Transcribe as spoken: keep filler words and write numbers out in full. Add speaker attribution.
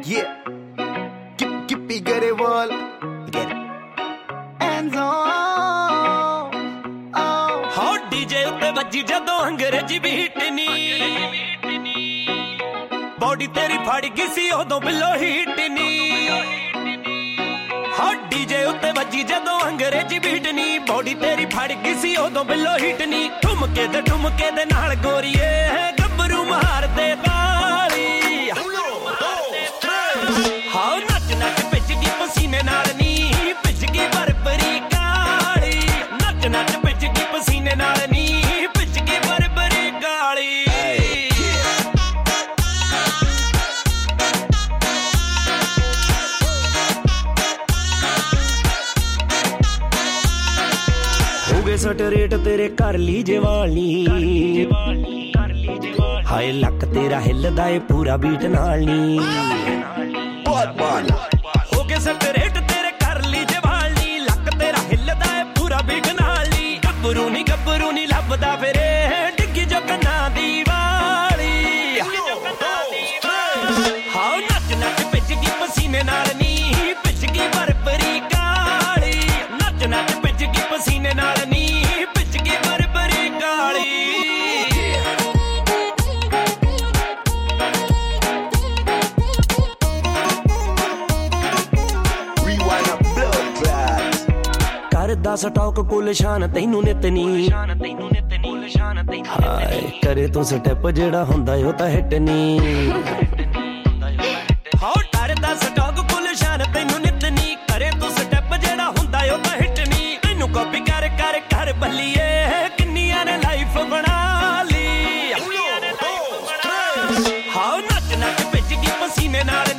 Speaker 1: Yeah, keep keep it get it wall, get it. And on, oh.
Speaker 2: How D J ਉੱਤੇ ਵੱਜੀ ਜਦੋਂ ਅੰਗਰੇਜ਼ੀ beat ਨੀ body ਤੇਰੀ ਫੜ ਗਈ ਸੀ ਉਦੋਂ ਬਿੱਲੋ ਹੀਟ ਨੀ How D J ਉੱਤੇ ਵੱਜੀ ਜਦੋਂ ਅੰਗਰੇਜ਼ੀ ਬੀਟ ਨੀ ਬੋਡੀ ਤੇਰੀ ਫੜ ਗਈ ਸੀ ਉਦੋਂ ਬਿੱਲੋ ਹੀਟ ਨੀ ਠੁਮਕੇ ਦੇ ਠੁਮਕੇ ਦੇ ਨਾਲ ਗੋਰੀਏ ਗੱਭਰੂ ਮਾਰਦੇ ਤਾਲੀ ਹਾਂ ਨੱਚ ਨੱਚ ਭਿੱਜ ਗਈ ਪਸੀਨੇ ਨਾਲ ਨੀ ਭਿੱਜ ਗਈ ਬਰਬਰੀ ਕਾਲੀ ਨੱਚ ਨੱਚ ਭਿੱਜ ਗਈ ਪਸੀਨੇ ਨਾਲ ਨੀ ਭਿੱਜ ਗਈ ਬਰਬਰੀ ਕਾਲੀ ਹੋਗੇ ਸਟ ਰੇਟ ਤੇਰੇ ਕਰ ਲਈ ਜਵਾਨੀ ਹਾਏ ਲੱਕ ਤੇਰਾ ਹਿੱਲਦਾ ਏ ਪੂਰਾ ਬੀਟ ਨਾਲ ਨੀ ਹੋਗੇ ਸਟ ਰੇਟ ਤੇਰੇ ਕਰ ਲਈ ਜਵਾਨੀ ਲੱਕ ਤੇਰਾ ਹਿੱਲਦਾ ਏ ਪੂਰਾ ਬੀਟ ਨਾਲ ਨੀ ਗੱਭਰੂ ਨੀ ਗੱਭਰੂ ਨੀ ਲੱਭਦਾ ਫਿਰੇ ਡਿੱਗੀ ਜੋ ਕੰਨਾਂ ਦੀ ਵਾਲੀ ਹਾਂ ਨੱਚ ਨੱਚ ਭਿੱਜ ਗਈ ਪਸੀਨੇ ਨਾਲ ਨੀ ਭਿੱਜ ਗਈ ਬਰਬਰੀ ਕਾਲੀ ਨੱਚ ਨੱਚ ਭਿੱਜ ਗਈ ਪਸੀਨੇ ਨਾਲ ਨੀ ਭਿੱਜ ਗਈ ਬਰਬਰੀ ਕਾਲੀ ਕਰਦਾ ਸਟਾਕ ਕੁਲ ਸ਼ਾਨ ਤੈਨੂੰ ਨਿਤ ਨੀ ਹਾਏ ਕਰੇ ਤੂੰ ਸਟੈਪ ਜਿਹੜਾ ਹੁੰਦਾ ਉਹ ਤਾਂ ਹਿੱਟ ਨੀ ਹਾਂ ਕਰਦਾ ਸਟਾਕ ਕੁਲ ਸ਼ਾਨ ਤੈਨੂੰ ਨਿਤ ਨੀ ਕਰੇ ਤੂੰ ਸਟੈਪ ਜਿਹੜਾ ਹੁੰਦਾ ਉਹ ਤਾਂ ਹਿੱਟ ਨੀ ਤੈਨੂੰ ਕਾਪੀ ਕਰ ਕਰ ਕਰ ਬੱਲੀਏ ਕਿੰਨੀਆਂ ਨੇ ਲਾਈਫ ਬਣਾ ਲਈ ਹਾਂ ਨੱਚ ਨੱਚ ਭਿੱਜ ਗਈ ਪਸੀਨੇ ਨਾਲ